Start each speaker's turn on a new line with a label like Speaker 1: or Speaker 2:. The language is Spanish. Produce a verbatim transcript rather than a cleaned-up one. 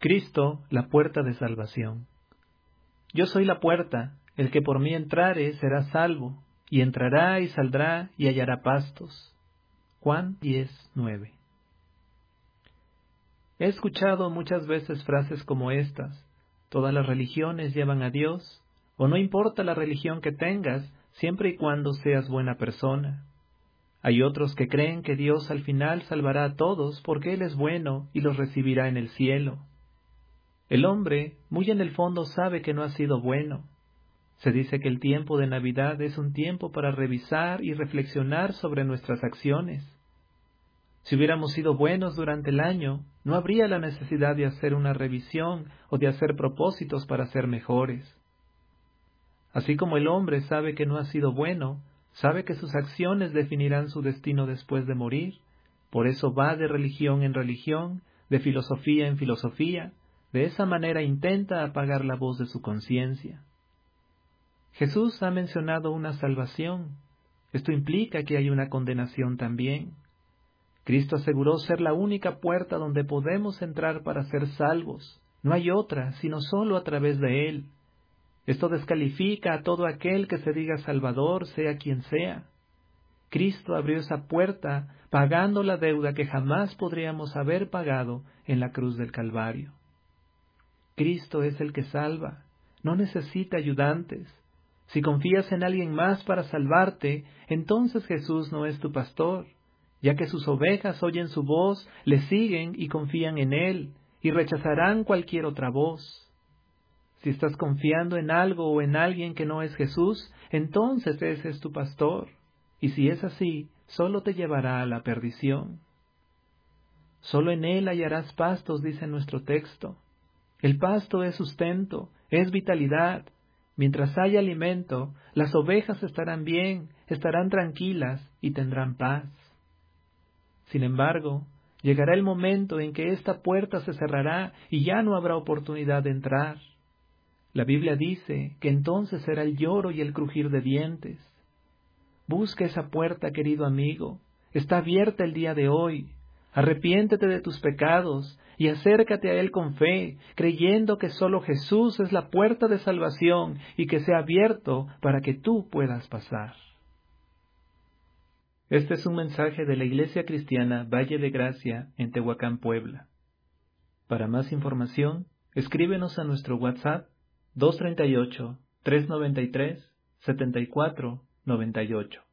Speaker 1: Cristo, la puerta de salvación. Yo soy la puerta, el que por mí entrare será salvo, y entrará y saldrá y hallará pastos. Juan diez, nueve. He escuchado muchas veces frases como estas: todas las religiones llevan a Dios, o no importa la religión que tengas, siempre y cuando seas buena persona. Hay otros que creen que Dios al final salvará a todos porque Él es bueno y los recibirá en el cielo. El hombre, muy en el fondo, sabe que no ha sido bueno. Se dice que el tiempo de Navidad es un tiempo para revisar y reflexionar sobre nuestras acciones. Si hubiéramos sido buenos durante el año, no habría la necesidad de hacer una revisión o de hacer propósitos para ser mejores. Así como el hombre sabe que no ha sido bueno, sabe que sus acciones definirán su destino después de morir, por eso va de religión en religión, de filosofía en filosofía. De esa manera intenta apagar la voz de su conciencia. Jesús ha mencionado una salvación. Esto implica que hay una condenación también. Cristo aseguró ser la única puerta donde podemos entrar para ser salvos. No hay otra, sino solo a través de Él. Esto descalifica a todo aquel que se diga Salvador, sea quien sea. Cristo abrió esa puerta pagando la deuda que jamás podríamos haber pagado en la cruz del Calvario. Cristo es el que salva, no necesita ayudantes. Si confías en alguien más para salvarte, entonces Jesús no es tu pastor, ya que sus ovejas oyen su voz, le siguen y confían en Él, y rechazarán cualquier otra voz. Si estás confiando en algo o en alguien que no es Jesús, entonces ese es tu pastor, y si es así, solo te llevará a la perdición. Solo en Él hallarás pastos, dice nuestro texto. El pasto es sustento, es vitalidad. Mientras haya alimento, las ovejas estarán bien, estarán tranquilas y tendrán paz. Sin embargo, llegará el momento en que esta puerta se cerrará y ya no habrá oportunidad de entrar. La Biblia dice que entonces será el lloro y el crujir de dientes. Busca esa puerta, querido amigo. Está abierta el día de hoy. Arrepiéntete de tus pecados y acércate a Él con fe, creyendo que solo Jesús es la puerta de salvación y que se ha abierto para que tú puedas pasar. Este es un mensaje de la Iglesia Cristiana Valle de Gracia en Tehuacán, Puebla. Para más información, escríbenos a nuestro WhatsApp dos tres ocho, tres nueve tres, siete cuatro nueve ocho.